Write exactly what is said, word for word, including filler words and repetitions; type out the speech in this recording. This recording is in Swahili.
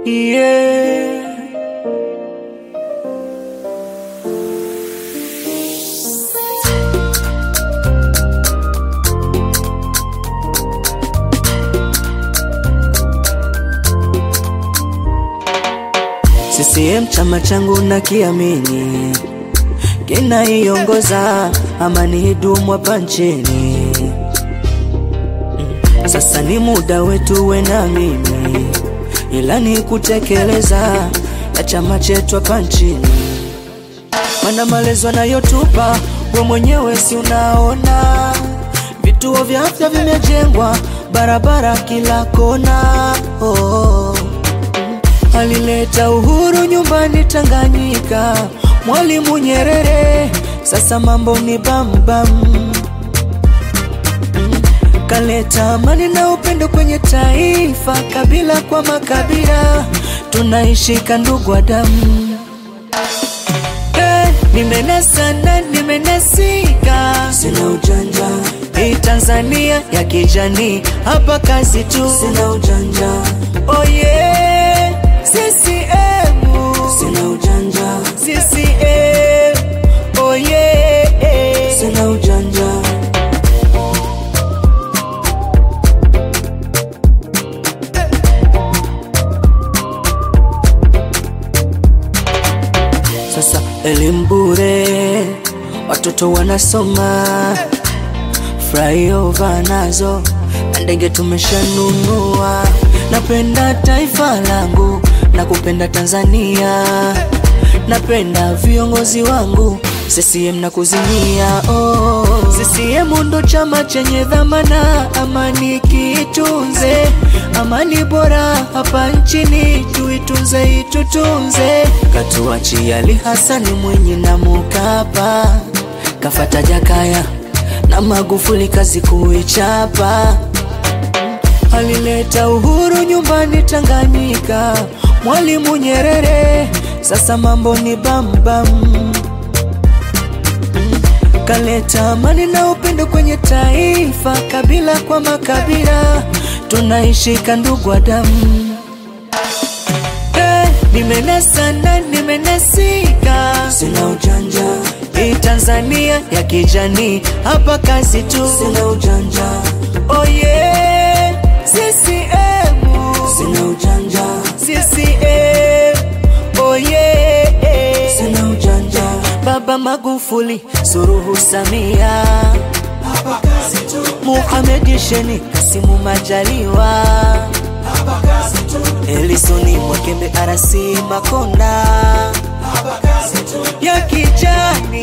yeah. C C M chama changu na kiamini, kinaiongoza amani idumu hapa nchini. Sasa ni muda wetu we na mimi, ilani kutekeleza ya chama chetu hapa nchini. Mana malezo nayotupa we mwenyewe si unaona, vituo vya afya vimejengwa, barabara kila kona. Oh, alileta uhuru nyumbani Tanganyika Mwalimu Nyerere, sasa mambo ni bam bam. Kaleta amani na upendo kwenye taifa, kabila kwa makabila tunaishi kandugu wa damu. Hey, nimenasa na nimenasika, sina ujanja. Hii Tanzania ya kijani, hapa kazi tu, sina ujanja. Oh yeah, C C M, sina ujanja. C C M, oh yeah, sina ujanja. Sasa elimu bure, watoto wanasoma, flyover nazo na ndege tumeshanunua. Napenda taifa langu na kupenda Tanzania, napenda viongozi wangu C C M na kuzimia. Oh, C C M ndo chama chenye dhamana, amani kitunze, amani bora hapa nchini tuitunze, itutunze. Katuachia Ali Hassan Mwinyi na Mkapa, kafata Jakaya na Magufuli kazi kuichapa. Alileta uhuru nyumbani Tanganyika Mwalimu Nyerere, sasa mambo ni bam bam. Kaleta amani na upendo kwenye taifa, kabila kwa makabila tunaishi kandugu wa damu. Hey, nimenasa na nimenasika, sina ujanja. Hii Tanzania ya kijani, hapa kazi tu, sina ujanja. Oh yeah, C C M, sina ujanja. C C M, oh yeah, sina ujanja. Baba Magufuli, Suluhu Samia, hapa kazi tu. Mohamed Shein, Kassim Majaliwa, hapa kazi tu. Elisoni Mwakembe, R C Makonda, hapa kazi tu. Ya kijani